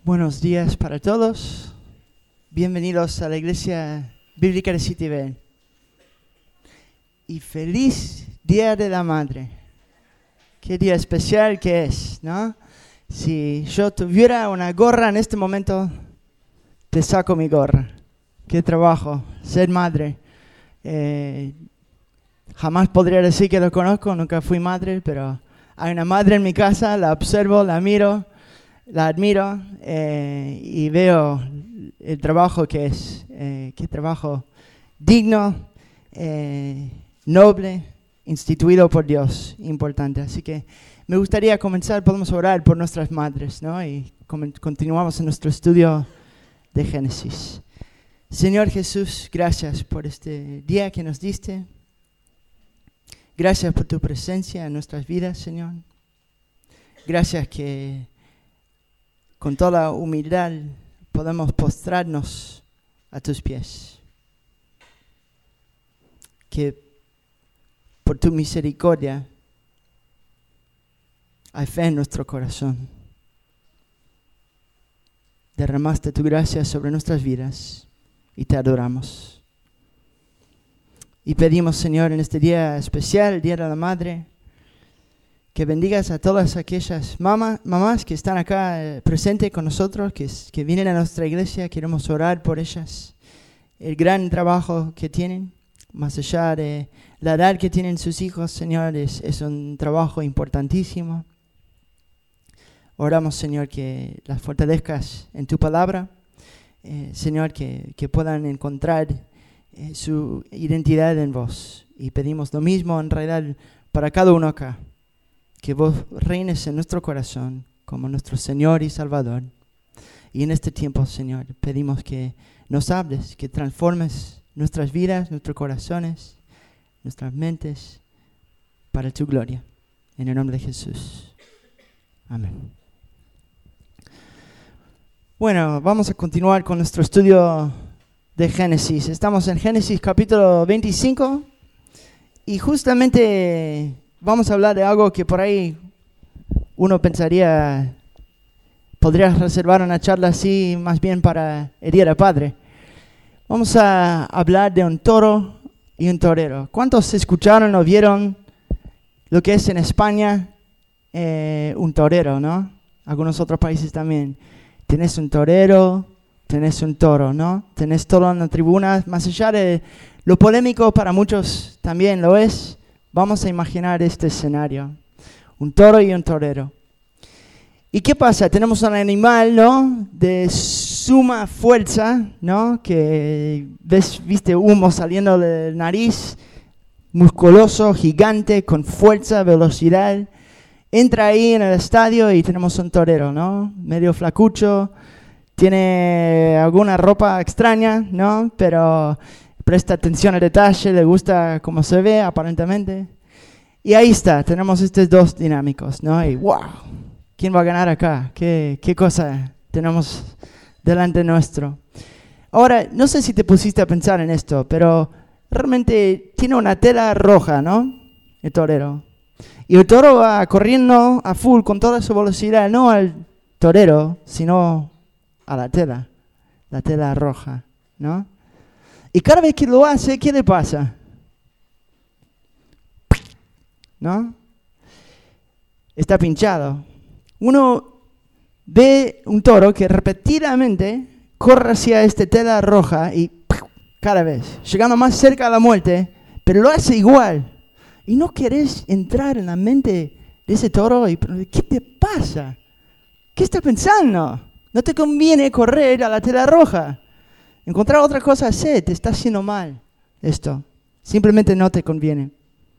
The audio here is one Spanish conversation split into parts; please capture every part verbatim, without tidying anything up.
Buenos días para todos. Bienvenidos a la Iglesia Bíblica de City Bend. Y feliz Día de la Madre. Qué día especial que es, ¿no? Si yo tuviera una gorra en este momento, te saco mi gorra. Qué trabajo, ser madre. Eh, jamás podría decir que lo conozco, nunca fui madre, pero hay una madre en mi casa, la observo, la miro. La admiro eh, y veo el trabajo que es, eh, qué trabajo digno, eh, noble, instituido por Dios, importante. Así que me gustaría comenzar, podemos orar por nuestras madres, ¿no? Y com- continuamos en nuestro estudio de Génesis. Señor Jesús, gracias por este día que nos diste. Gracias por tu presencia en nuestras vidas, Señor. Gracias que con toda humildad podemos postrarnos a tus pies. Que por tu misericordia hay fe en nuestro corazón. Derramaste tu gracia sobre nuestras vidas y te adoramos. Y pedimos, Señor, en este día especial, el Día de la Madre, que bendigas a todas aquellas mamá, mamás que están acá eh, presentes con nosotros, que, que vienen a nuestra iglesia. Queremos orar por ellas. El gran trabajo que tienen, más allá de la edad que tienen sus hijos, Señor, es, es un trabajo importantísimo. Oramos, Señor, que las fortalezcas en tu palabra. Eh, Señor, que, que puedan encontrar eh, su identidad en vos. Y pedimos lo mismo en realidad para cada uno acá. Que vos reines en nuestro corazón como nuestro Señor y Salvador. Y en este tiempo, Señor, pedimos que nos hables, que transformes nuestras vidas, nuestros corazones, nuestras mentes para tu gloria. En el nombre de Jesús. Amén. Bueno, vamos a continuar con nuestro estudio de Génesis. Estamos en Génesis capítulo veinticinco y justamente vamos a hablar de algo que por ahí uno pensaría, podrías reservar una charla así más bien para el Día del Padre. Vamos a hablar de un toro y un torero. ¿Cuántos escucharon o vieron lo que es en España eh, un torero, no? Algunos otros países también. Tenés un torero, tenés un toro, ¿no? Tenés toro en la tribuna. Más allá de lo polémico, para muchos también lo es. Vamos a imaginar este escenario, un toro y un torero. ¿Y qué pasa? Tenemos un animal, ¿no? De suma fuerza, ¿no? Que ves, viste humo saliendo de la nariz, musculoso, gigante, con fuerza, velocidad. Entra ahí en el estadio y tenemos un torero, ¿no? Medio flacucho, tiene alguna ropa extraña, ¿no? Pero presta atención al detalle, le gusta cómo se ve aparentemente. Y ahí está, tenemos estos dos dinámicos, ¿no? Y wow, ¿quién va a ganar acá? ¿Qué, qué cosa tenemos delante nuestro? Ahora, no sé si te pusiste a pensar en esto, pero realmente tiene una tela roja, ¿no? El torero. Y el toro va corriendo a full con toda su velocidad, no al torero, sino a la tela, la tela roja, ¿no? Y cada vez que lo hace, ¿qué le pasa? ¿No? Está pinchado. Uno ve un toro que repetidamente corre hacia esta tela roja y cada vez, llegando más cerca a la muerte, pero lo hace igual. Y no querés entrar en la mente de ese toro y ¿qué te pasa? ¿Qué estás pensando? No te conviene correr a la tela roja. Encontrar otra cosa a hacer, te está haciendo mal esto. Simplemente no te conviene.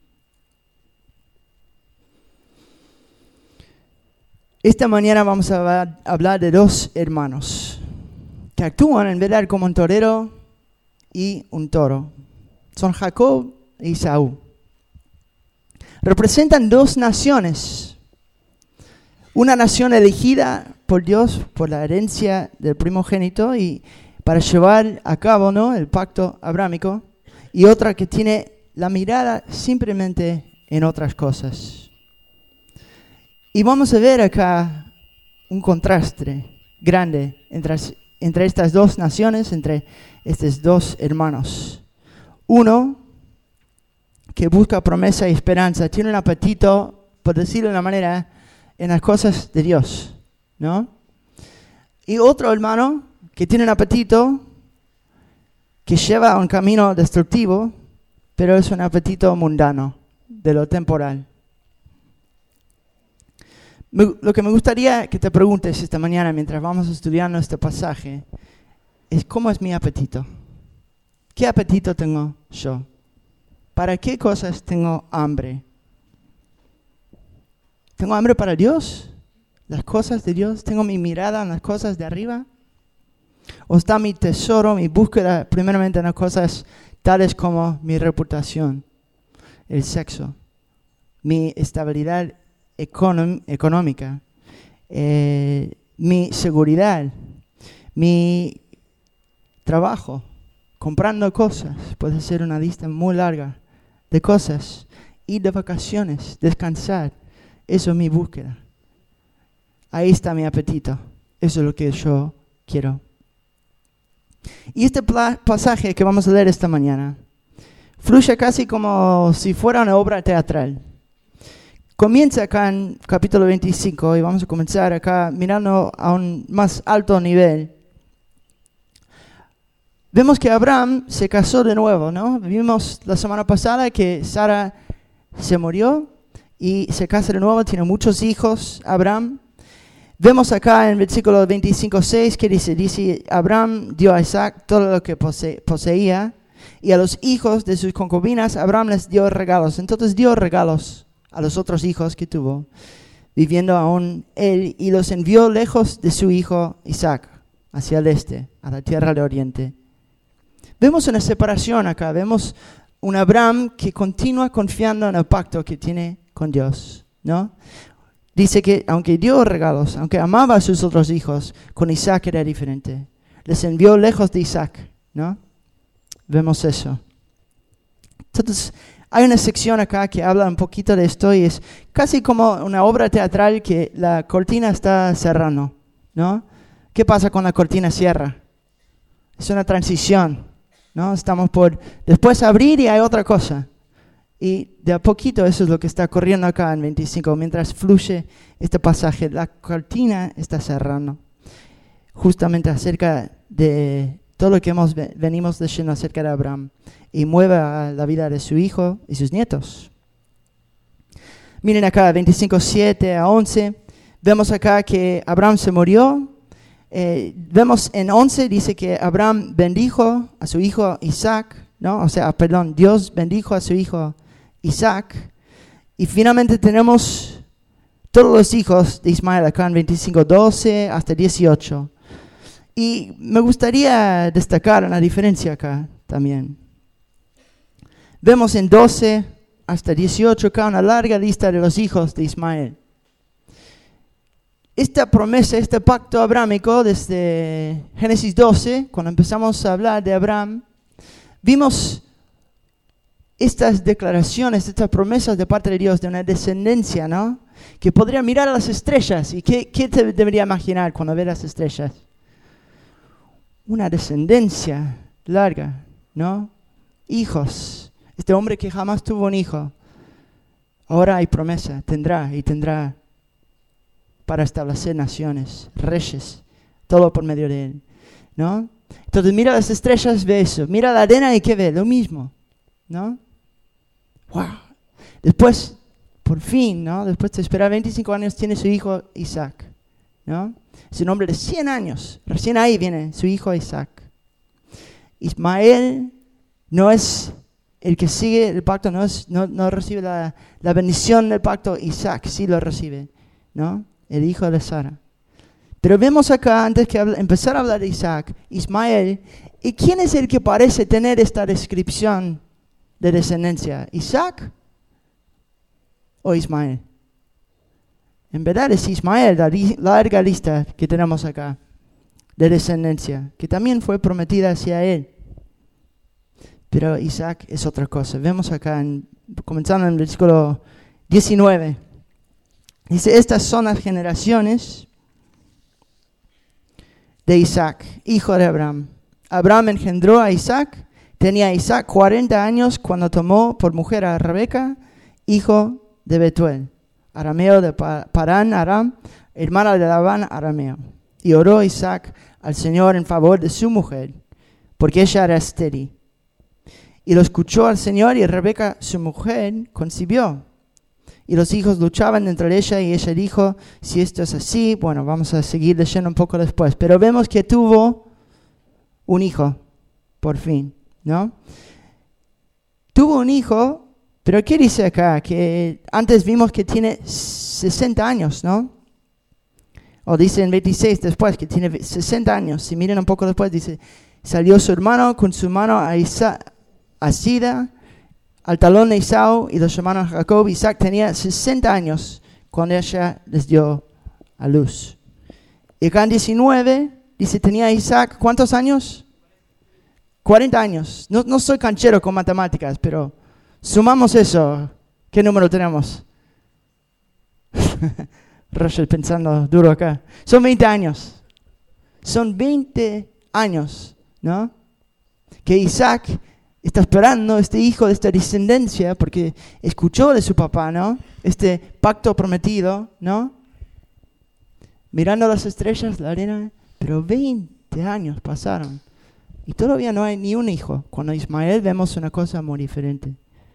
Esta mañana vamos a hablar de dos hermanos que actúan en verdad como un torero y un toro. Son Jacob e Esaú. Representan dos naciones. Una nación elegida por Dios por la herencia del primogénito y para llevar a cabo, ¿no?, el pacto abrámico, y otra que tiene la mirada simplemente en otras cosas. Y vamos a ver acá un contraste grande entre, entre estas dos naciones, entre estos dos hermanos. Uno que busca promesa y esperanza, tiene un apetito, por decirlo de una manera, en las cosas de Dios, ¿no? Y otro hermano que tiene un apetito que lleva a un camino destructivo, pero es un apetito mundano, de lo temporal. Me, lo que me gustaría que te preguntes esta mañana mientras vamos estudiando este pasaje es ¿cómo es mi apetito? ¿Qué apetito tengo yo? ¿Para qué cosas tengo hambre? ¿Tengo hambre para Dios? ¿Las cosas de Dios? ¿Tengo mi mirada en las cosas de arriba? ¿O está mi tesoro, mi búsqueda primeramente en las cosas tales como mi reputación, el sexo, mi estabilidad econom- económica, eh, mi seguridad, mi trabajo, comprando cosas? Puede ser una lista muy larga de cosas. Ir de vacaciones, descansar, eso es mi búsqueda. Ahí está mi apetito, eso es lo que yo quiero. Y este pla- pasaje que vamos a leer esta mañana fluye casi como si fuera una obra teatral. Comienza acá en capítulo veinticinco y vamos a comenzar acá mirando a un más alto nivel. Vemos que Abraham se casó de nuevo, ¿no? Vimos la semana pasada que Sara se murió y se casa de nuevo, tiene muchos hijos, Abraham. Vemos acá en versículo veinticinco seis que dice, dice, Abraham dio a Isaac todo lo que pose, poseía y a los hijos de sus concubinas Abraham les dio regalos. Entonces dio regalos a los otros hijos que tuvo, viviendo aún él, y los envió lejos de su hijo Isaac, hacia el este, a la tierra del oriente. Vemos una separación acá, vemos un Abraham que continúa confiando en el pacto que tiene con Dios, ¿no? Dice que aunque dio regalos, aunque amaba a sus otros hijos, con Isaac era diferente. Les envió lejos de Isaac, ¿no? Vemos eso. Entonces, hay una sección acá que habla un poquito de esto y es casi como una obra teatral que la cortina está cerrando, ¿no? ¿Qué pasa cuando la cortina cierra? Es una transición, ¿no? Estamos por después abrir y hay otra cosa. Y de a poquito eso es lo que está ocurriendo acá en veinticinco. Mientras fluye este pasaje, la cortina está cerrando. Justamente acerca de todo lo que hemos venimos leyendo acerca de Abraham. Y mueve a la vida de su hijo y sus nietos. Miren acá, veinticinco, siete a once. Vemos acá que Abraham se murió. Eh, vemos en once, dice que Abraham bendijo a su hijo Isaac. ¿No? O sea, perdón, Dios bendijo a su hijo Isaac. Y finalmente tenemos todos los hijos de Ismael acá en veinticinco, doce hasta dieciocho. Y me gustaría destacar una diferencia acá también. Vemos en doce hasta dieciocho acá una larga lista de los hijos de Ismael. Esta promesa, este pacto abrámico desde Génesis doce, cuando empezamos a hablar de Abraham, vimos estas declaraciones, estas promesas de parte de Dios de una descendencia, ¿no? Que podría mirar a las estrellas. ¿Y qué, qué te debería imaginar cuando ve las estrellas? Una descendencia larga, ¿no? Hijos. Este hombre que jamás tuvo un hijo, ahora hay promesa, tendrá y tendrá para establecer naciones, reyes, todo por medio de él, ¿no? Entonces mira las estrellas, ve eso. Mira la arena y ¿qué ve? Lo mismo, ¿no? ¡Wow! Después, por fin, ¿no? Después de esperar veinticinco años, tiene su hijo Isaac, ¿no? Es un hombre de cien años. Recién ahí viene su hijo Isaac. Ismael no es el que sigue el pacto, no, es, no, no recibe la, la bendición del pacto. Isaac sí lo recibe, ¿no? El hijo de Sara. Pero vemos acá, antes que habla, empezar a hablar de Isaac, Ismael, ¿y quién es el que parece tener esta descripción de descendencia? ¿Isaac o Ismael? En verdad es Ismael, la li- larga lista que tenemos acá de descendencia, que también fue prometida hacia él. Pero Isaac es otra cosa. Vemos acá, en, comenzando en el versículo diecinueve, dice, estas son las generaciones de Isaac, hijo de Abraham. Abraham engendró a Isaac. Tenía Isaac cuarenta años cuando tomó por mujer a Rebeca, hijo de Betuel, arameo de Parán Aram, hermana de Labán arameo. Y oró Isaac al Señor en favor de su mujer, porque ella era estéril. Y lo escuchó al Señor, y Rebeca, su mujer, concibió. Y los hijos luchaban dentro de ella, y ella dijo, si esto es así, bueno, vamos a seguir leyendo un poco después. Pero vemos que tuvo un hijo, por fin, ¿no? Tuvo un hijo, pero ¿qué dice acá? Que antes vimos que tiene sesenta años, ¿no? O dice en veintiséis después que tiene sesenta años. Si miren un poco después, dice, salió su hermano con su mano a Isaac, a Sida, al talón de Esaú, y los hermanos Jacob. Isaac tenía sesenta años cuando ella les dio a luz. Y acá en diecinueve, dice, tenía Isaac, ¿cuántos años? cuarenta años. No, no soy canchero con matemáticas, pero sumamos eso. ¿Qué número tenemos? Roger pensando duro acá. Son veinte años. Son veinte años, ¿no? Que Isaac está esperando este hijo de esta descendencia porque escuchó de su papá, ¿no? Este pacto prometido, ¿no? Mirando las estrellas, la arena, pero veinte años pasaron y todavía no hay ni un hijo. Cuando Ismael vemos una cosa muy diferente.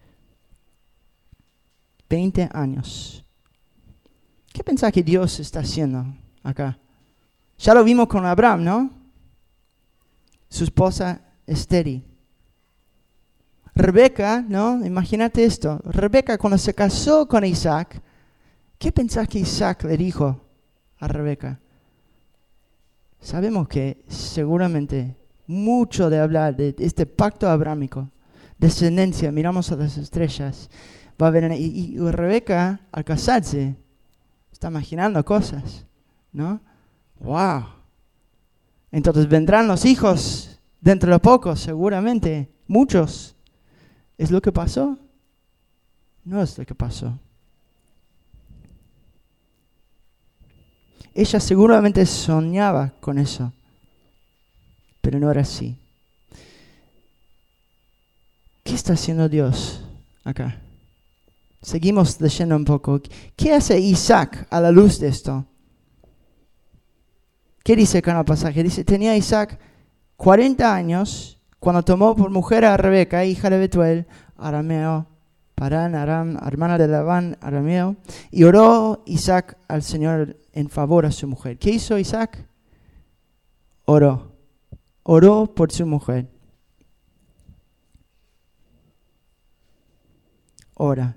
veinte años. ¿Qué pensás que Dios está haciendo acá? Ya lo vimos con Abraham, ¿no? Su esposa estéril. Rebeca, ¿no? Imagínate esto. Rebeca cuando se casó con Isaac, ¿qué pensás que Isaac le dijo a Rebeca? Sabemos que seguramente mucho de hablar de este pacto abrámico, descendencia, miramos a las estrellas, va a haber, y, y Rebeca al casarse está imaginando cosas, ¿no? ¡Wow! Entonces vendrán los hijos dentro de poco, seguramente, muchos. ¿Es lo que pasó? No es lo que pasó. Ella seguramente soñaba con eso, pero no era así. ¿Qué está haciendo Dios acá? Seguimos leyendo un poco. ¿Qué hace Isaac a la luz de esto? ¿Qué dice acá en el pasaje? Dice, tenía Isaac cuarenta años cuando tomó por mujer a Rebeca, hija de Betuel, arameo, Parán, Aram, hermana de Labán, arameo, y oró Isaac al Señor en favor a su mujer. ¿Qué hizo Isaac? Oró. Oró por su mujer. Ora.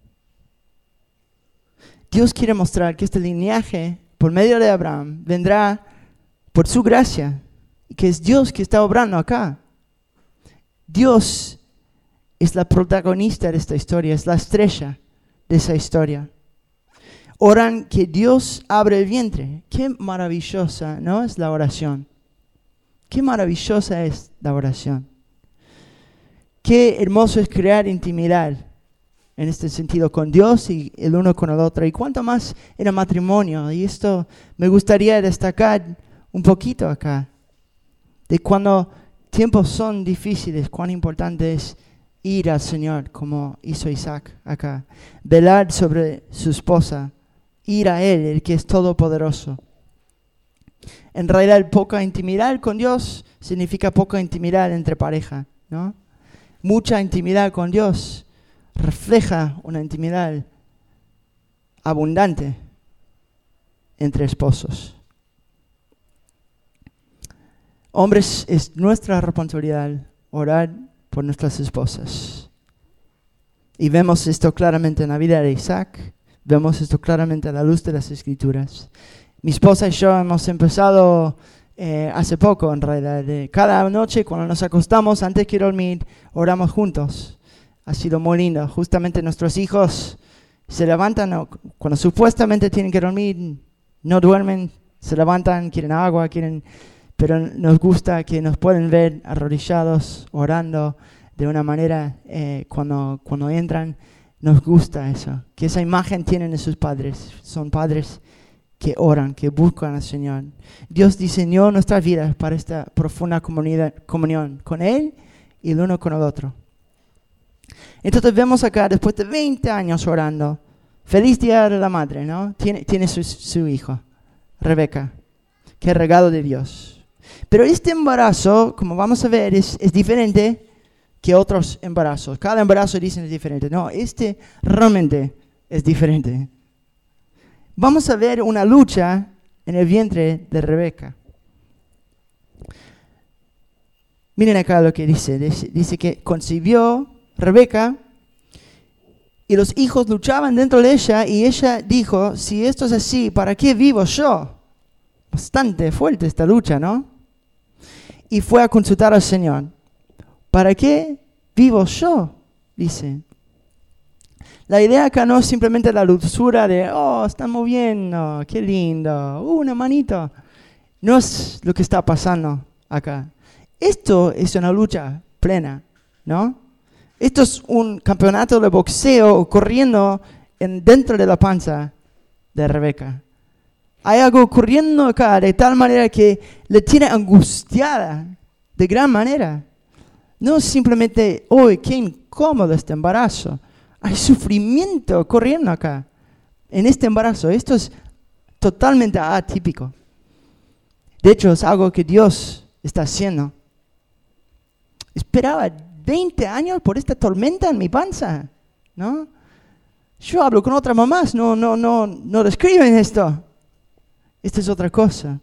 Dios quiere mostrar que este linaje, por medio de Abraham, vendrá por su gracia, y que es Dios que está obrando acá. Dios es la protagonista de esta historia, es la estrella de esa historia. Oran que Dios abre el vientre. Qué maravillosa, ¿no? Es la oración. Qué maravillosa es la oración. Qué hermoso es crear intimidad en este sentido con Dios y el uno con el otro. Y cuánto más en el matrimonio. Y esto me gustaría destacar un poquito acá. De cuando tiempos son difíciles, cuán importante es ir al Señor, como hizo Isaac acá. Velar sobre su esposa. Ir a Él, el que es todopoderoso. En realidad, poca intimidad con Dios significa poca intimidad entre pareja, ¿no? Mucha intimidad con Dios refleja una intimidad abundante entre esposos. Hombres, es nuestra responsabilidad orar por nuestras esposas. Y vemos esto claramente en la vida de Isaac. Vemos esto claramente a la luz de las Escrituras. Mi esposa y yo hemos empezado eh, hace poco, en realidad. De cada noche cuando nos acostamos, antes que dormir, oramos juntos. Ha sido muy lindo. Justamente nuestros hijos se levantan, o, cuando supuestamente tienen que dormir, no duermen, se levantan, quieren agua, quieren... Pero nos gusta que nos pueden ver arrodillados, orando de una manera eh, cuando, cuando entran. Nos gusta eso, que esa imagen tienen de sus padres. Son padres que oran, que buscan al Señor. Dios diseñó nuestras vidas para esta profunda comunidad, comunión con Él y el uno con el otro. Entonces vemos acá, después de veinte años orando, feliz día de la madre, ¿no? Tiene, tiene su, su hijo, Rebeca, que es regalo de Dios. Pero este embarazo, como vamos a ver, es, es diferente que otros embarazos. Cada embarazo dicen es diferente. No, este realmente es diferente. Vamos a ver una lucha en el vientre de Rebeca. Miren acá lo que dice. Dice, dice que concibió Rebeca y los hijos luchaban dentro de ella y ella dijo, si esto es así, ¿para qué vivo yo? Bastante fuerte esta lucha, ¿no? Y fue a consultar al Señor. ¿Para qué vivo yo? Dice. La idea acá no es simplemente la dulzura de, oh, están moviendo, qué lindo, uh, una manito. No es lo que está pasando acá. Esto es una lucha plena, ¿no? Esto es un campeonato de boxeo corriendo en, dentro de la panza de Rebeca. Hay algo ocurriendo acá de tal manera que le tiene angustiada de gran manera. No es simplemente, oh, qué incómodo este embarazo. Hay sufrimiento corriendo acá, en este embarazo. Esto es totalmente atípico. De hecho, es algo que Dios está haciendo. Esperaba veinte años por esta tormenta en mi panza, ¿no? Yo hablo con otras mamás, no, no, no, no describen esto. Esta es otra cosa.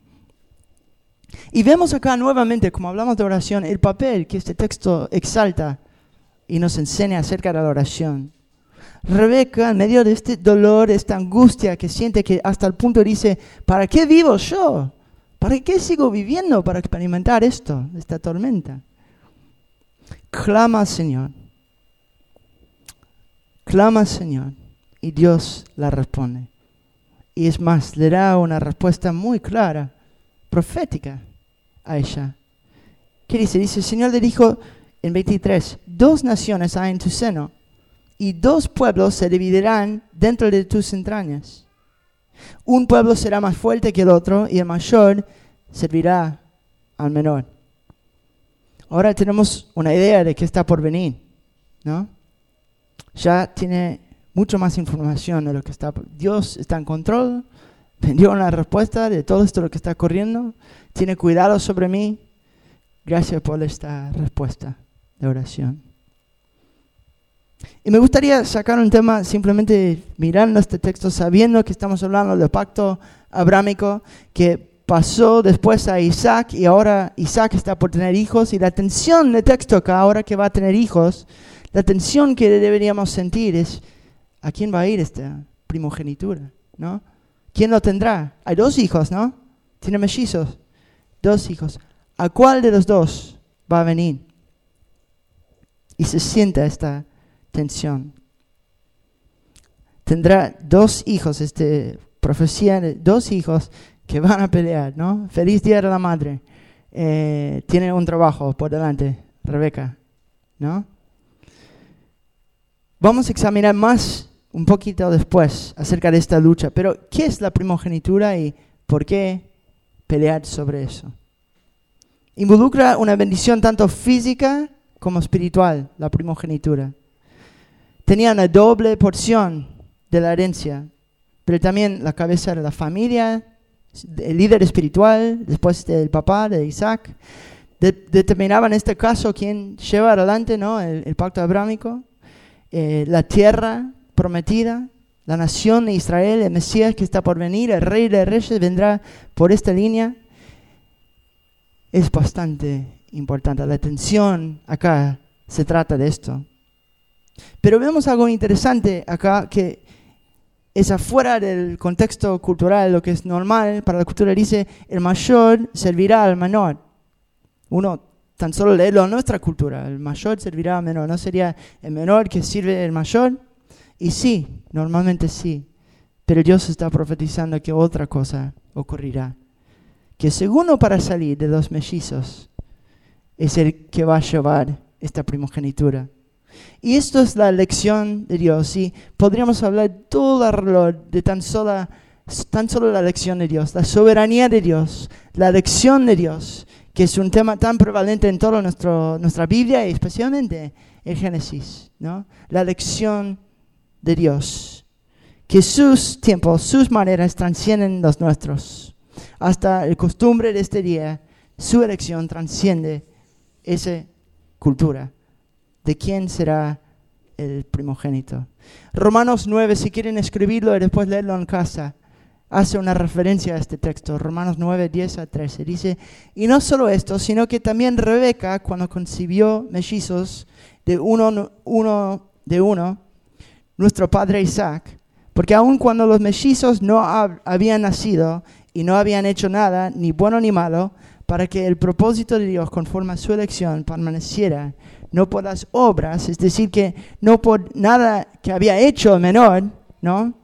Y vemos acá nuevamente, como hablamos de oración, el papel que este texto exalta y nos enseña acerca de la oración. Rebeca, en medio de este dolor, esta angustia que siente, que hasta el punto dice, ¿para qué vivo yo? ¿Para qué sigo viviendo para experimentar esto, esta tormenta? Clama al Señor. Clama al Señor y Dios la responde. Y es más, le da una respuesta muy clara, profética a ella. ¿Qué dice? Dice, el Señor le dijo en veintitrés, dos naciones hay en tu seno, y dos pueblos se dividirán dentro de tus entrañas. Un pueblo será más fuerte que el otro, y el mayor servirá al menor. Ahora tenemos una idea de qué está por venir, ¿no? Ya tiene mucho más información de lo que está. Dios está en control, me dio una respuesta de todo esto lo que está corriendo, tiene cuidado sobre mí. Gracias por esta respuesta de oración. Y me gustaría sacar un tema simplemente mirando este texto, sabiendo que estamos hablando del pacto abrámico que pasó después a Isaac y ahora Isaac está por tener hijos, y la tensión del texto acá, ahora que va a tener hijos, la tensión que deberíamos sentir es ¿a quién va a ir esta primogenitura? ¿No? ¿Quién lo tendrá? Hay dos hijos, ¿no? Tiene mellizos, dos hijos. ¿A cuál de los dos va a venir? Y se siente esta tensión. Tendrá dos hijos, este, profecía de dos hijos que van a pelear, ¿no? Feliz día de la madre. Eh, tiene un trabajo por delante, Rebeca, ¿no? Vamos a examinar más un poquito después acerca de esta lucha. Pero, ¿qué es la primogenitura y por qué pelear sobre eso? Involucra una bendición tanto física como espiritual, la primogenitura. Tenía una doble porción de la herencia, pero también la cabeza de la familia, el líder espiritual, después del papá de Isaac. De- determinaba en este caso quién lleva adelante, ¿no? el, el pacto abrámico, eh, la tierra prometida, la nación de Israel, el Mesías que está por venir, el Rey de Reyes vendrá por esta línea. Es bastante importante. La atención acá se trata de esto. Pero vemos algo interesante acá que es afuera del contexto cultural, lo que es normal para la cultura. Dice, el mayor servirá al menor. Uno tan solo leerlo en nuestra cultura, el mayor servirá al menor. ¿No sería el menor que sirve al mayor? Y sí, normalmente sí. Pero Dios está profetizando que otra cosa ocurrirá. Que el segundo para salir de los mellizos es el que va a llevar esta primogenitura. Y esto es la lección de Dios. Y podríamos hablar todo alrededor de tan sola tan solo la elección de Dios, la soberanía de Dios, la elección de Dios, que es un tema tan prevalente en toda nuestra Biblia y especialmente en Génesis, ¿no? La elección de Dios, que sus tiempos, sus maneras trascienden los nuestros. Hasta la costumbre de este día, su elección trasciende esa cultura de quién será el primogénito. Romanos nueve, si quieren escribirlo y después leerlo en casa, hace una referencia a este texto. Romanos nueve, diez a trece. Dice, y no solo esto, sino que también Rebeca, cuando concibió mellizos de uno, uno de uno, nuestro padre Isaac, porque aun cuando los mellizos no hab, habían nacido y no habían hecho nada, ni bueno ni malo, para que el propósito de Dios conforme a su elección permaneciera, no por las obras, es decir, que no por nada que había hecho el menor, ¿no?,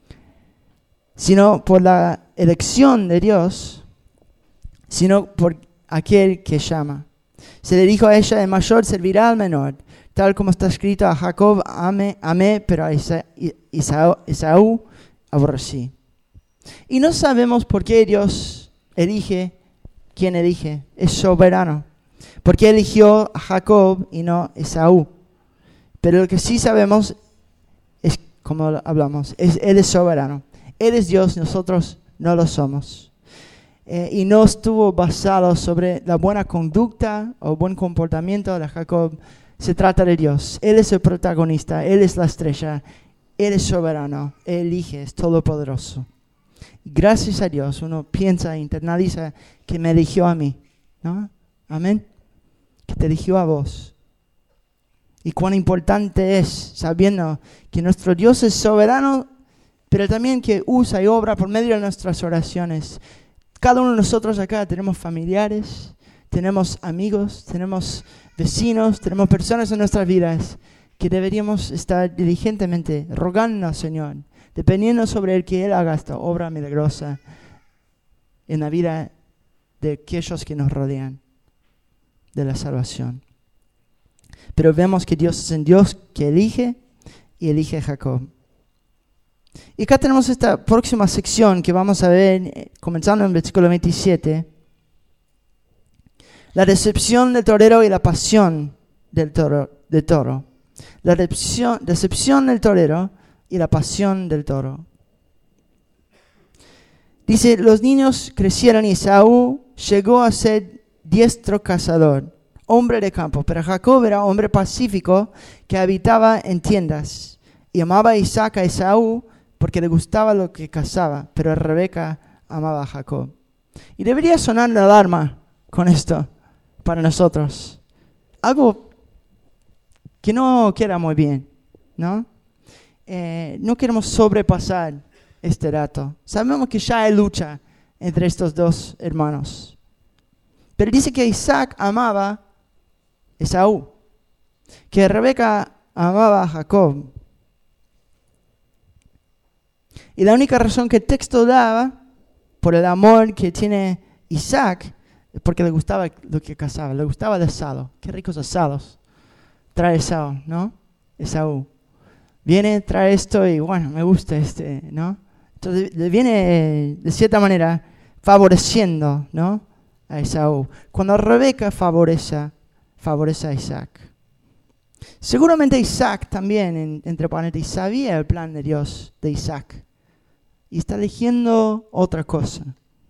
sino por la elección de Dios, sino por aquel que llama. Se le dijo a ella, el mayor servirá al menor, tal como está escrito, a Jacob amé, amé pero a Esaú, Esaú aborrecí. Y no sabemos por qué Dios elige quien elige, es soberano. ¿Por qué eligió a Jacob y no a Esaú? Pero lo que sí sabemos es, como hablamos, es, Él es soberano. Él es Dios, nosotros no lo somos. Eh, y no estuvo basado sobre la buena conducta o buen comportamiento de Jacob. Se trata de Dios. Él es el protagonista, Él es la estrella, Él es soberano, Él elige, es todopoderoso. Y gracias a Dios uno piensa e internaliza que me eligió a mí, ¿no? Amén. Que te eligió a vos. Y cuán importante es sabiendo que nuestro Dios es soberano, pero también que usa y obra por medio de nuestras oraciones. Cada uno de nosotros acá tenemos familiares, tenemos amigos, tenemos vecinos, tenemos personas en nuestras vidas que deberíamos estar diligentemente rogando al Señor, dependiendo sobre Él, que Él haga esta obra milagrosa en la vida de aquellos que nos rodean, de la salvación. Pero vemos que Dios es un Dios que elige y elige a Jacob. Y acá tenemos esta próxima sección que vamos a ver, comenzando en el versículo veintisiete. La decepción del torero y la pasión del toro. Del toro. La decepción, decepción del torero y la pasión del toro. Dice, los niños crecieron y Esaú llegó a ser diestro cazador, hombre de campo, pero Jacob era hombre pacífico que habitaba en tiendas. Y amaba a Isaac a Esaú porque le gustaba lo que cazaba, pero Rebeca amaba a Jacob. Y debería sonar la alarma con esto para nosotros. Algo que no queda muy bien, ¿no? Eh, no queremos sobrepasar este dato. Sabemos que ya hay lucha entre estos dos hermanos. Pero dice que Isaac amaba a Esaú, que Rebeca amaba a Jacob. Y la única razón que el texto daba por el amor que tiene Isaac es porque le gustaba lo que cazaba, le gustaba el asado. Qué ricos asados trae Esaú, ¿no? Esaú. Viene, trae esto y bueno, me gusta este, ¿no? Entonces le viene de cierta manera favoreciendo, ¿no?, a Esaú. Cuando Rebeca favorece, favorece a Isaac. Seguramente Isaac también, en, entre paréntesis, sabía el plan de Dios de Isaac. Y está eligiendo otra cosa.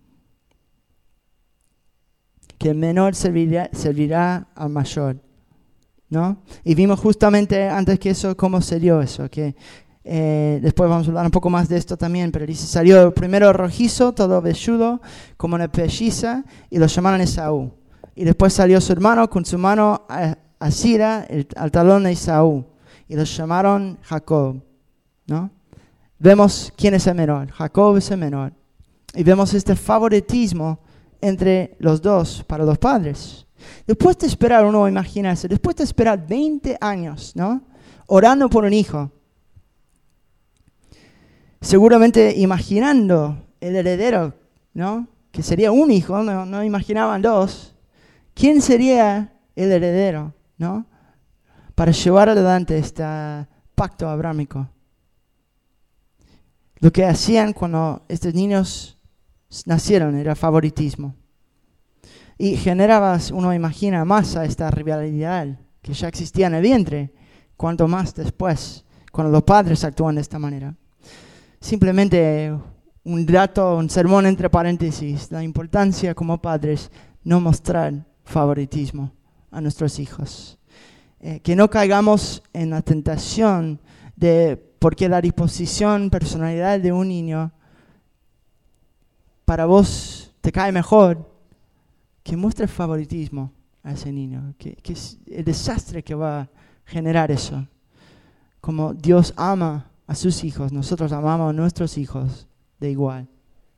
Que el menor servirá, servirá al mayor, ¿no? Y vimos justamente antes que eso cómo se dio eso. Que eh, después vamos a hablar un poco más de esto también. Pero dice, salió primero rojizo, todo velludo, como una pelliza, y lo llamaron Esaú. Y después salió su hermano con su mano asida al talón de Esaú. Y lo llamaron Jacob, ¿no? Vemos quién es el menor. Jacob es el menor. Y vemos este favoritismo entre los dos para los padres. Después de esperar, uno imagínese, después de esperar veinte años, ¿no?, orando por un hijo, seguramente imaginando el heredero, ¿no?, que sería un hijo, no, no imaginaban dos. ¿Quién sería el heredero, ¿no?, para llevar adelante este pacto abrámico? Lo que hacían cuando estos niños nacieron era favoritismo. Y generabas, uno imagina más a esta rivalidad que ya existía en el vientre, cuanto más después, cuando los padres actúan de esta manera. Simplemente un dato, un sermón entre paréntesis, la importancia como padres no mostrar favoritismo a nuestros hijos. Eh, que no caigamos en la tentación de, porque la disposición, personalidad de un niño para vos te cae mejor, que muestre favoritismo a ese niño, que, que es el desastre que va a generar eso. Como Dios ama a sus hijos, nosotros amamos a nuestros hijos de igual.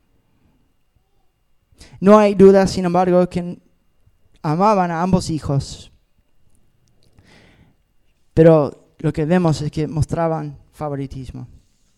No hay duda, sin embargo, que amaban a ambos hijos, pero lo que vemos es que mostraban favoritismo.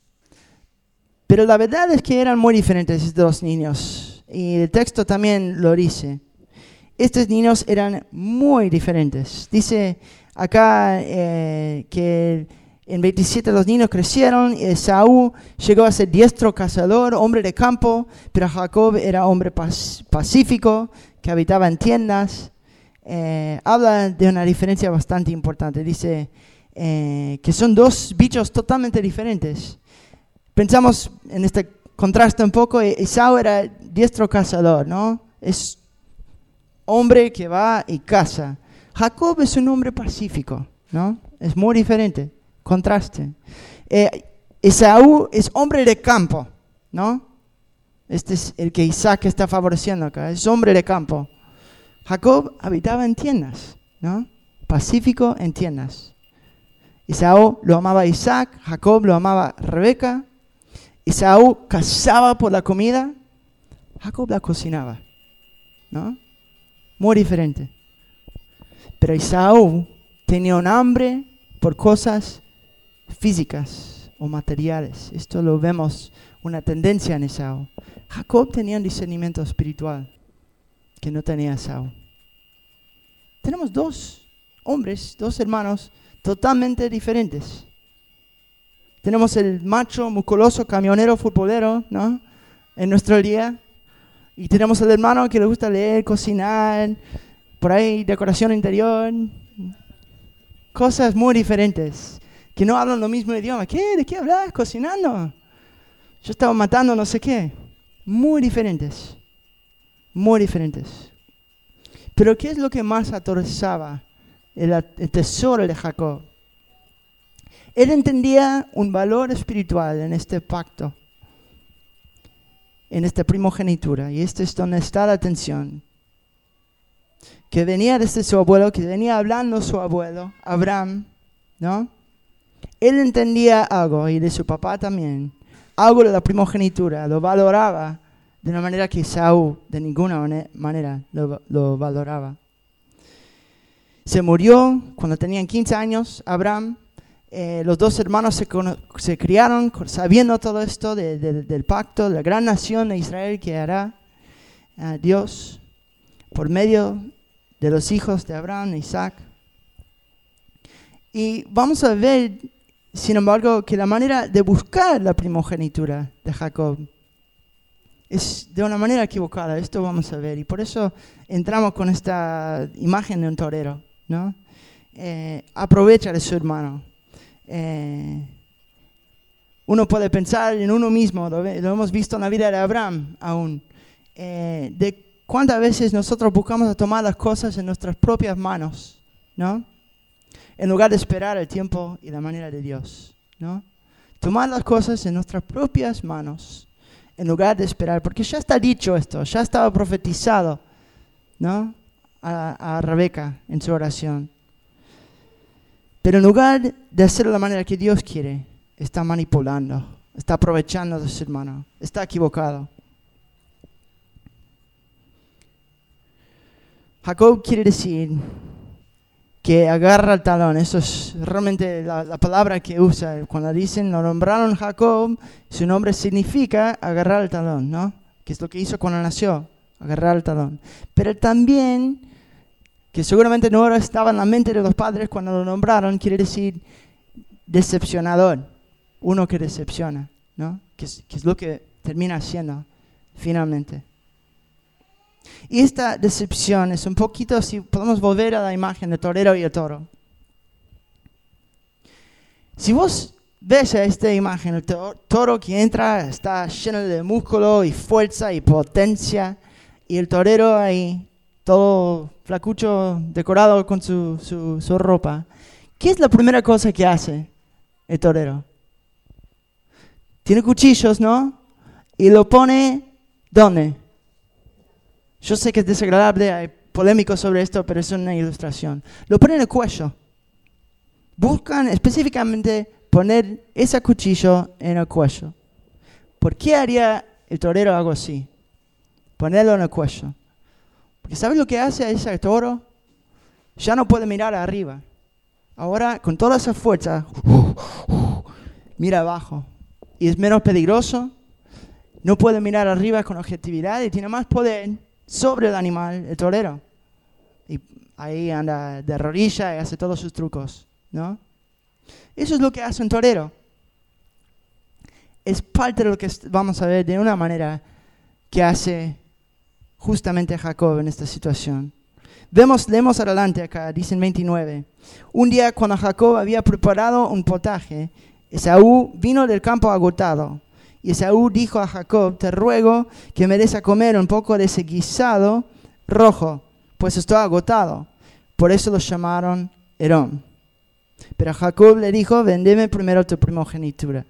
Pero la verdad es que eran muy diferentes estos dos niños, y el texto también lo dice. Estos niños eran muy diferentes. Dice acá eh, que en veintisiete los niños crecieron. Esaú llegó a ser diestro cazador, hombre de campo, pero Jacob era hombre pas- pacífico, que habitaba en tiendas. Eh, habla de una diferencia bastante importante. Dice eh, que son dos bichos totalmente diferentes. Pensamos en este contraste un poco. Esaú era diestro cazador, ¿no? Es hombre que va y caza. Jacob es un hombre pacífico, ¿no? Es muy diferente, contraste. Eh, Esaú es hombre de campo, ¿no? Este es el que Isaac está favoreciendo acá, es hombre de campo. Jacob habitaba en tiendas, ¿no? Pacífico en tiendas. Esaú lo amaba a Isaac, Jacob lo amaba a Rebeca. Esaú cazaba por la comida, Jacob la cocinaba, ¿no? Muy diferente. Pero Esaú tenía un hambre por cosas físicas o materiales. Esto lo vemos, una tendencia en Esaú. Jacob tenía un discernimiento espiritual que no tenía Esaú. Tenemos dos hombres, dos hermanos totalmente diferentes. Tenemos el macho, musculoso, camionero, futbolero, ¿no? En nuestro día. Y tenemos el hermano que le gusta leer, cocinar, por ahí decoración interior. Cosas muy diferentes, que no hablan lo mismo idioma. ¿Qué? ¿De qué hablas? ¿Cocinando? Yo estaba matando no sé qué. Muy diferentes. Muy diferentes. Pero ¿qué es lo que más atesorzaba el, el tesoro de Jacob? Él entendía un valor espiritual en este pacto, en esta primogenitura, y este es donde está la atención, que venía desde su abuelo, que venía hablando su abuelo, Abraham, ¿no? Él entendía algo, y de su papá también, algo de la primogenitura, lo valoraba de una manera que Esaú de ninguna manera lo, lo valoraba. Se murió cuando tenían quince años, Abraham. Eh, los dos hermanos se, se criaron sabiendo todo esto de, de, del pacto, de la gran nación de Israel que hará uh, Dios por medio de los hijos de Abraham e Isaac. Y vamos a ver, sin embargo, que la manera de buscar la primogenitura de Jacob es de una manera equivocada. Esto vamos a ver, y por eso entramos con esta imagen de un torero, ¿no? Eh, aprovecha de su hermano. Eh, uno puede pensar en uno mismo, lo, lo hemos visto en la vida de Abraham aún, eh, de cuántas veces nosotros buscamos a tomar las cosas en nuestras propias manos, ¿no? En lugar de esperar el tiempo y la manera de Dios, ¿no? Tomar las cosas en nuestras propias manos, en lugar de esperar, porque ya está dicho esto, ya estaba profetizado, ¿no? A, a Rebeca en su oración. Pero en lugar de hacerlo de la manera que Dios quiere, está manipulando, está aprovechando de su hermano, está equivocado. Jacob quiere decir que agarra el talón. Eso es realmente la, la palabra que usa. Cuando dicen, lo nombraron Jacob, su nombre significa agarrar el talón, ¿no? Que es lo que hizo cuando nació, agarrar el talón. Pero también, que seguramente no estaba en la mente de los padres cuando lo nombraron, quiere decir decepcionador, uno que decepciona, ¿no? Que es, que es lo que termina haciendo finalmente. Y esta decepción es un poquito, si podemos volver a la imagen del torero y el toro. Si vos ves a esta imagen, el toro que entra está lleno de músculo y fuerza y potencia, y el torero ahí, todo flacucho, decorado con su, su, su ropa. ¿Qué es la primera cosa que hace el torero? Tiene cuchillos, ¿no? Y lo pone, ¿dónde? Yo sé que es desagradable, hay polémicos sobre esto, pero es una ilustración. Lo pone en el cuello. Buscan específicamente poner ese cuchillo en el cuello. ¿Por qué haría el torero algo así? Ponerlo en el cuello. Porque ¿sabes lo que hace ese toro? Ya no puede mirar arriba. Ahora, con toda esa fuerza, uh, uh, mira abajo. Y es menos peligroso. No puede mirar arriba con objetividad y tiene más poder sobre el animal, el torero. Y ahí anda de rodilla y hace todos sus trucos, ¿no? Eso es lo que hace un torero. Es parte de lo que vamos a ver de una manera que hace justamente Jacob en esta situación. Vemos, leemos adelante acá, dice en veintinueve. Un día cuando Jacob había preparado un potaje, Esaú vino del campo agotado. Y Esaú dijo a Jacob, te ruego que me des a comer un poco de ese guisado rojo, pues estoy agotado. Por eso lo llamaron Edom. Pero Jacob le dijo, vendeme primero tu primogenitura.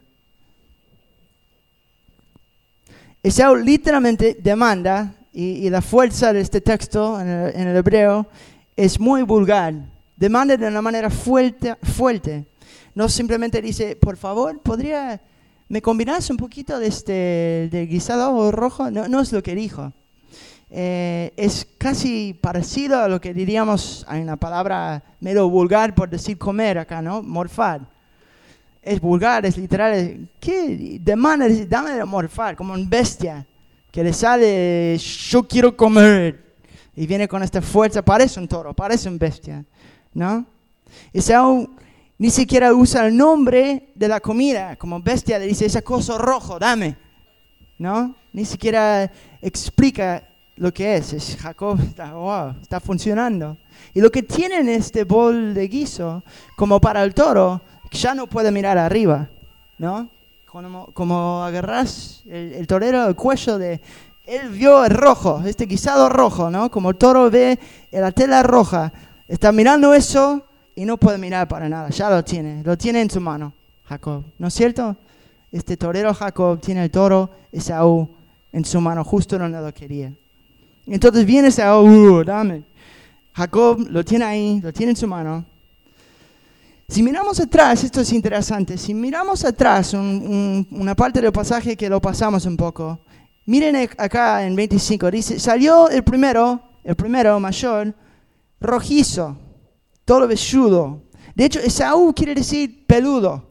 Esaú literalmente demanda, y, y la fuerza de este texto en el, en el hebreo es muy vulgar. Demanda de una manera fuerte, fuerte. No simplemente dice, por favor, ¿podría... ¿me combinas un poquito de este de guisado rojo? No, no es lo que dijo. Eh, es casi parecido a lo que diríamos, hay una palabra medio vulgar por decir comer acá, ¿no? Morfar. Es vulgar, es literal. ¿Qué demanda? Dame de morfar, como un bestia que le sale, yo quiero comer. Y viene con esta fuerza, parece un toro, parece un bestia, ¿no? Esaú ni siquiera usa el nombre de la comida, como bestia le dice, ese coso rojo, dame, ¿no? Ni siquiera explica lo que es. Es Jacob, está, wow, está funcionando. Y lo que tiene en este bol de guiso, como para el toro, ya no puede mirar arriba, ¿no? Como, como agarras el, el torero el cuello de... Él vio el rojo, este guisado rojo, ¿no? Como el toro ve la tela roja, está mirando eso... y no puede mirar para nada, ya lo tiene, lo tiene en su mano, Jacob, ¿no es cierto? Este torero Jacob tiene el toro Esaú en su mano, justo donde lo quería. Entonces viene Esaú, uh, dame. Jacob lo tiene ahí, lo tiene en su mano. Si miramos atrás, esto es interesante, si miramos atrás un, un, una parte del pasaje que lo pasamos un poco, miren acá en veinticinco, dice, salió el primero, el primero mayor, rojizo, todo velludo. De hecho, Esaú quiere decir peludo.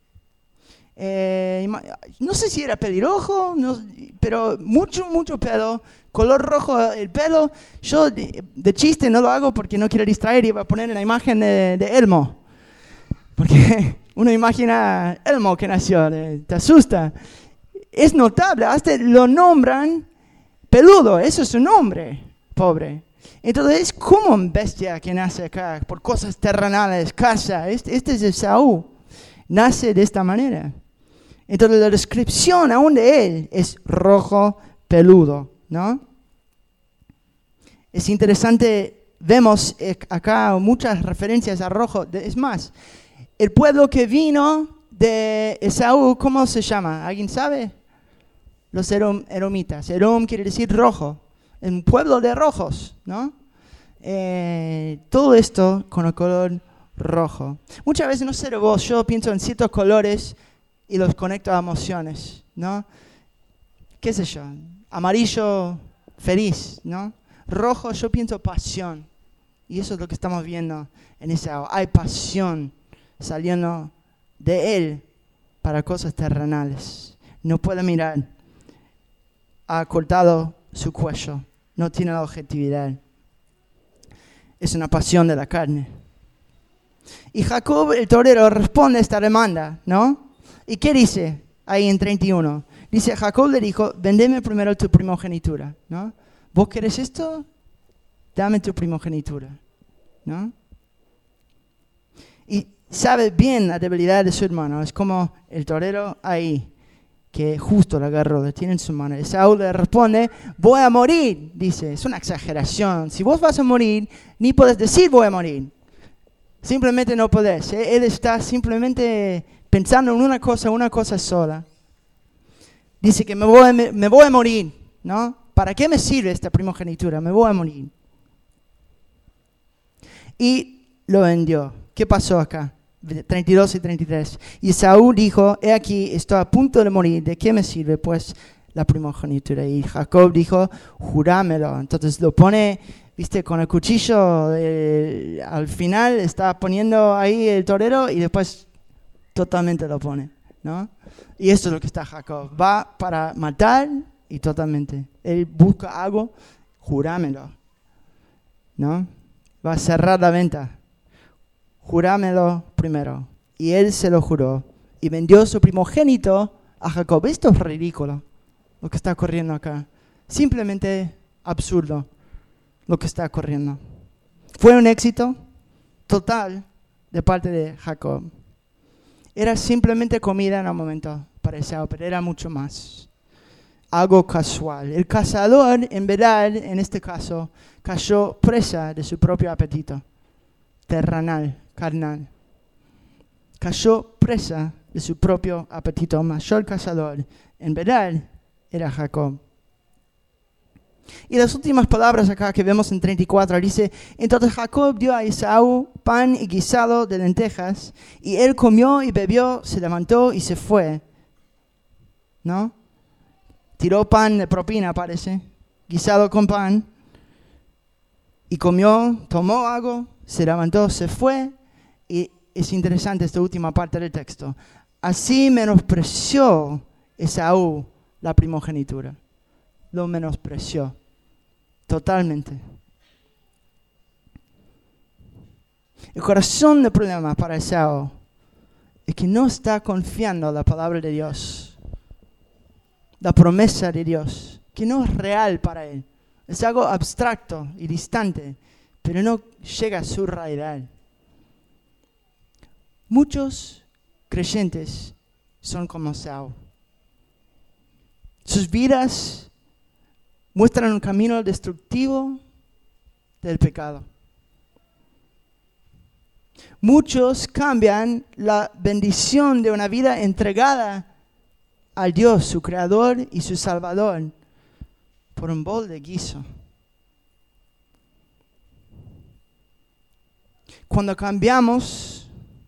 Eh, no sé si era pelirrojo, no, pero mucho, mucho pelo, color rojo el pelo. Yo de, de chiste no lo hago porque no quiero distraer y iba a poner la imagen de, de Elmo. Porque uno imagina Elmo que nació, te asusta. Es notable, hasta lo nombran peludo, eso es su nombre, pobre. Entonces es como un bestia que nace acá, por cosas terrenales, casa. Este, este es Esaú, nace de esta manera. Entonces la descripción aún de él es rojo, peludo, ¿no? Es interesante, vemos acá muchas referencias a rojo. Es más, el pueblo que vino de Esaú, ¿cómo se llama? ¿Alguien sabe? Los Edom, edomitas. Edom quiere decir rojo. Un pueblo de rojos, ¿no? Eh, todo esto con el color rojo. Muchas veces, no sé de vos, yo pienso en ciertos colores y los conecto a emociones, ¿no? ¿Qué sé yo? Amarillo, feliz, ¿no? Rojo, yo pienso pasión. Y eso es lo que estamos viendo en esa. Hay pasión saliendo de él para cosas terrenales. No puede mirar. Ha cortado su cuello. No tiene la objetividad. Es una pasión de la carne. Y Jacob, el torero, responde a esta demanda, ¿no? ¿Y qué dice? ahí en treinta y uno. Dice, Jacob le dijo, vendeme primero tu primogenitura, ¿no? ¿Vos querés esto? Dame tu primogenitura, ¿no? Y sabe bien la debilidad de su hermano. Es como el torero ahí, que justo lo agarró, le tiene en su mano. Esaú le responde, voy a morir. Dice, es una exageración. Si vos vas a morir, ni podés decir voy a morir. Simplemente no podés. Él está simplemente pensando en una cosa, una cosa sola. Dice que me voy, me, me voy a morir, ¿no? ¿Para qué me sirve esta primogenitura? Me voy a morir. Y lo vendió. ¿Qué pasó acá? treinta y dos y treinta y tres. Y Esaú dijo, he aquí, estoy a punto de morir. ¿De qué me sirve, pues, la primogenitura? Y Jacob dijo, jurámelo. Entonces lo pone, viste, con el cuchillo. Eh, al final está poniendo ahí el torero y después totalmente lo pone, ¿no? Y esto es lo que está Jacob. Va para matar y totalmente. Él busca algo, jurámelo, ¿no? Va a cerrar la venta. Jurámelo primero. Y él se lo juró. Y vendió su primogénito a Jacob. Esto es ridículo, lo que está ocurriendo acá. Simplemente absurdo lo que está ocurriendo. Fue un éxito total de parte de Jacob. Era simplemente comida en un momento para Esaú, pero era mucho más. Algo casual. El cazador, en verdad, en este caso, cayó presa de su propio apetito terrenal, carnal. Cayó presa de su propio apetito. Mayor cazador, en verdad, era Jacob. Y las últimas palabras acá que vemos en treinta y cuatro, dice, entonces Jacob dio a Esaú pan y guisado de lentejas, y él comió y bebió, se levantó y se fue. ¿No? Tiró pan de propina, parece, guisado con pan, y comió, tomó algo, se levantó, se fue, y es interesante esta última parte del texto. Así menospreció Esaú la primogenitura. Lo menospreció totalmente. El corazón del problema para Esaú es que no está confiando en la palabra de Dios, la promesa de Dios, que no es real para él. Es algo abstracto y distante, pero no llega a su realidad. Muchos creyentes son como Esaú. Sus vidas muestran un camino destructivo del pecado. Muchos cambian la bendición de una vida entregada al Dios, su Creador y su Salvador, por un bol de guiso. Cuando cambiamos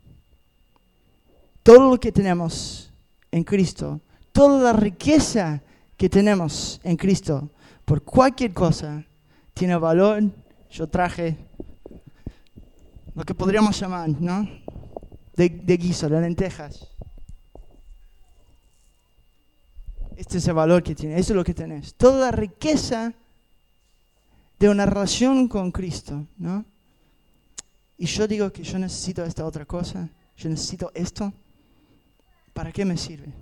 todo lo que tenemos en Cristo, toda la riqueza que tenemos en Cristo, por cualquier cosa, tiene valor. Yo traje lo que podríamos llamar, ¿no? De, de guiso, de lentejas. Este es el valor que tiene, eso es lo que tenés. Toda la riqueza de una relación con Cristo, ¿no? Y yo digo que yo necesito esta otra cosa, yo necesito esto. ¿Para qué me sirve?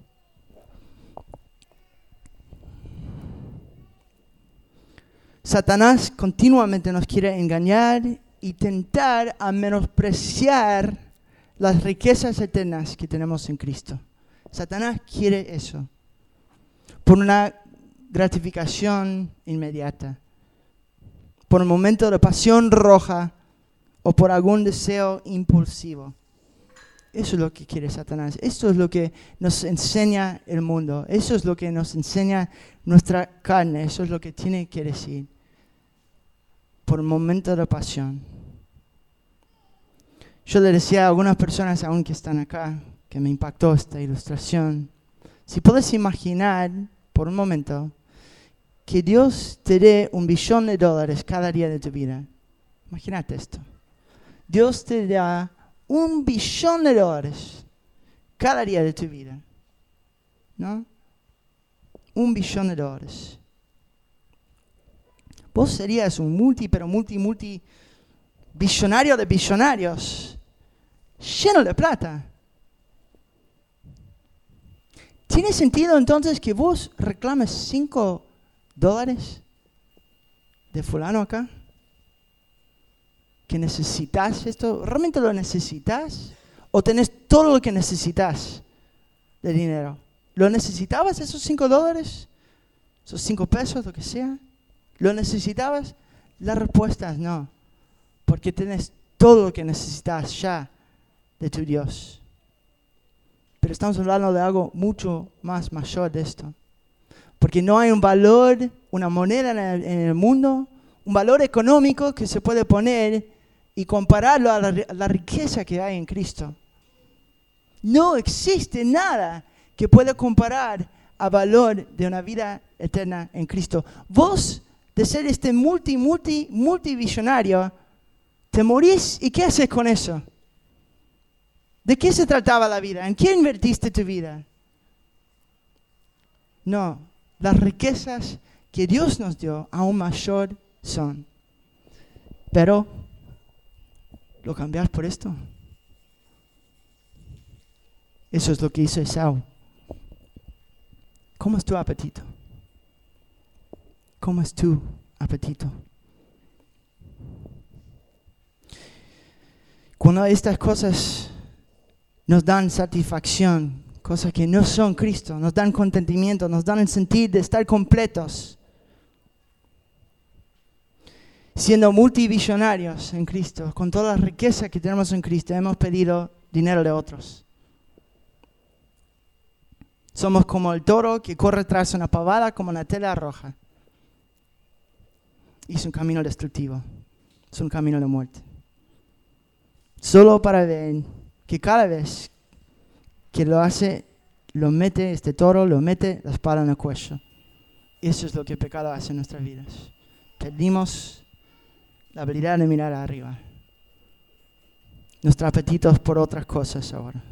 Satanás continuamente nos quiere engañar y tentar a menospreciar las riquezas eternas que tenemos en Cristo. Satanás quiere eso, por una gratificación inmediata, por un momento de pasión roja o por algún deseo impulsivo. Eso es lo que quiere Satanás. Eso es lo que nos enseña el mundo. Eso es lo que nos enseña nuestra carne. Eso es lo que tiene que decir. Por un momento de pasión. Yo le decía a algunas personas aún que están acá, que me impactó esta ilustración. Si puedes imaginar por un momento que Dios te dé un billón de dólares cada día de tu vida. Imagínate esto. Dios te da un billón de dólares cada día de tu vida, ¿no? Un billón de dólares. Vos serías un multi, pero multi, multi, billonario de billonarios, lleno de plata. ¿Tiene sentido entonces que vos reclames cinco dólares de fulano acá? ¿Que necesitas esto? ¿Realmente lo necesitas? ¿O tenés todo lo que necesitas de dinero? ¿Lo necesitabas esos cinco dólares? ¿Esos cinco pesos, lo que sea? ¿Lo necesitabas? La respuesta es no. Porque tenés todo lo que necesitas ya de tu Dios. Pero estamos hablando de algo mucho más mayor de esto. Porque no hay un valor, una moneda en el, en el mundo, un valor económico que se puede poner y compararlo a la, a la riqueza que hay en Cristo. No existe nada que pueda comparar al valor de una vida eterna en Cristo. Vos, de ser este multi, multi, multivisionario, te morís y ¿qué haces con eso? ¿De qué se trataba la vida? ¿En qué invertiste tu vida? No, las riquezas que Dios nos dio aún mayor son. Pero, ¿lo cambias por esto? Eso es lo que hizo Esaú. ¿Cómo es tu apetito? ¿Cómo es tu apetito? Cuando estas cosas nos dan satisfacción, cosas que no son Cristo, nos dan contentamiento, nos dan el sentido de estar completos, siendo multivisionarios en Cristo, con toda la riqueza que tenemos en Cristo, hemos pedido dinero de otros. Somos como el toro que corre tras una pavada como una tela roja. Y es un camino destructivo, es un camino de muerte. Solo para ver que cada vez que lo hace, lo mete este toro, lo mete la espada en el cuello. Eso es lo que el pecado hace en nuestras vidas. Perdimos la habilidad de mirar arriba. Nuestro apetito es por otras cosas ahora.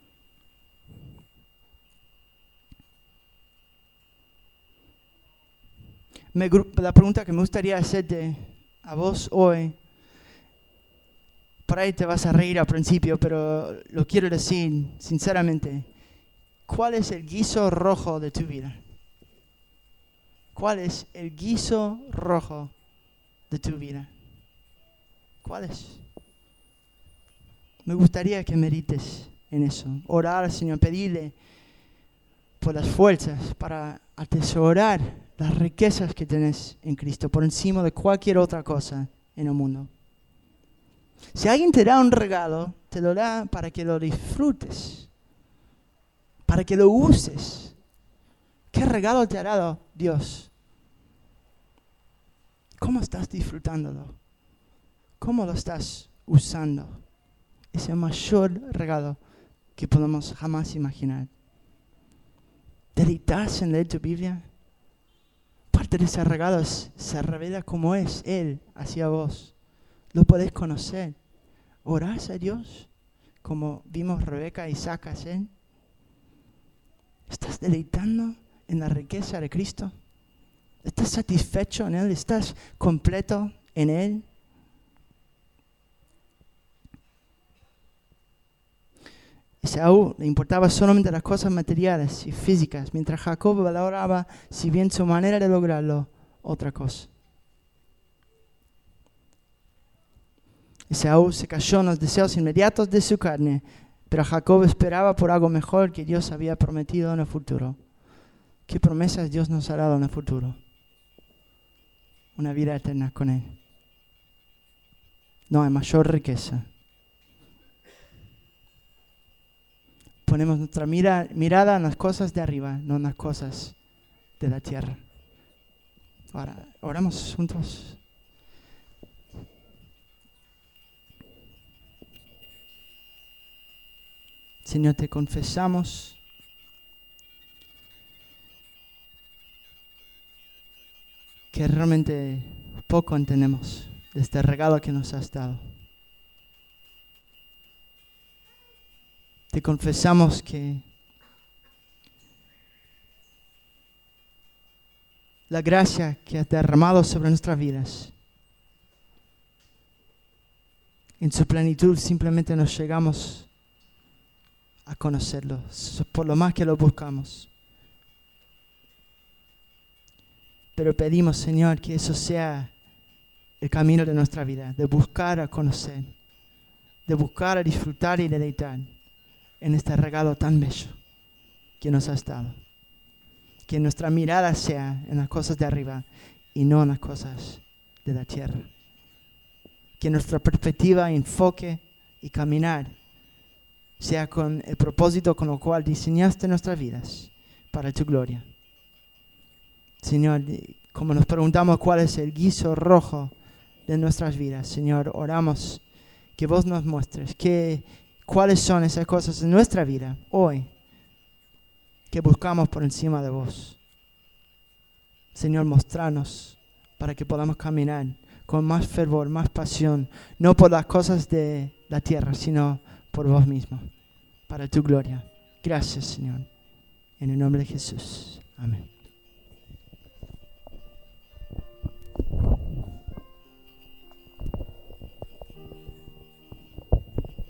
Me, la pregunta que me gustaría hacerte a vos hoy, por ahí te vas a reír al principio, pero lo quiero decir sinceramente. ¿Cuál es el guiso rojo de tu vida? ¿Cuál es el guiso rojo de tu vida? ¿Cuál es? Me gustaría que medites en eso. Orar al Señor, pedirle por las fuerzas para atesorar las riquezas que tenés en Cristo por encima de cualquier otra cosa en el mundo. Si alguien te da un regalo, te lo da para que lo disfrutes, para que lo uses. ¿Qué regalo te ha dado Dios? ¿Cómo estás disfrutándolo? ¿Cómo lo estás usando? Es el mayor regalo que podemos jamás imaginar. ¿Deleitarse en leer tu Biblia? Parte de ese regalo es, se revela cómo es Él hacia vos. Lo podés conocer. ¿Orás a Dios? Como vimos Rebeca y Isaac hacer. ¿Estás deleitando en la riqueza de Cristo? ¿Estás satisfecho en Él? ¿Estás completo en Él? Esaú le importaba solamente las cosas materiales y físicas, mientras Jacob valoraba, si bien su manera de lograrlo, otra cosa. Esaú se cayó en los deseos inmediatos de su carne, pero Jacob esperaba por algo mejor que Dios había prometido en el futuro. ¿Qué promesas Dios nos ha dado en el futuro? Una vida eterna con Él. No hay mayor riqueza. Ponemos nuestra mira, mirada en las cosas de arriba, no en las cosas de la tierra. Ahora, oramos juntos. Señor, te confesamos que realmente poco entendemos de este regalo que nos has dado. Te confesamos que la gracia que has derramado sobre nuestras vidas, en su plenitud simplemente nos llegamos a conocerlo, por lo más que lo buscamos. Pero pedimos, Señor, que eso sea el camino de nuestra vida, de buscar a conocer, de buscar a disfrutar y deleitar en este regalo tan bello que nos has dado. Que nuestra mirada sea en las cosas de arriba y no en las cosas de la tierra. Que nuestra perspectiva, enfoque y caminar sea con el propósito con el cual diseñaste nuestras vidas para tu gloria. Señor, como nos preguntamos cuál es el guiso rojo de nuestras vidas, Señor, oramos que vos nos muestres que, cuáles son esas cosas en nuestra vida hoy que buscamos por encima de vos. Señor, mostranos para que podamos caminar con más fervor, más pasión, no por las cosas de la tierra, sino por vos mismo, para tu gloria. Gracias, Señor. En el nombre de Jesús. Amén.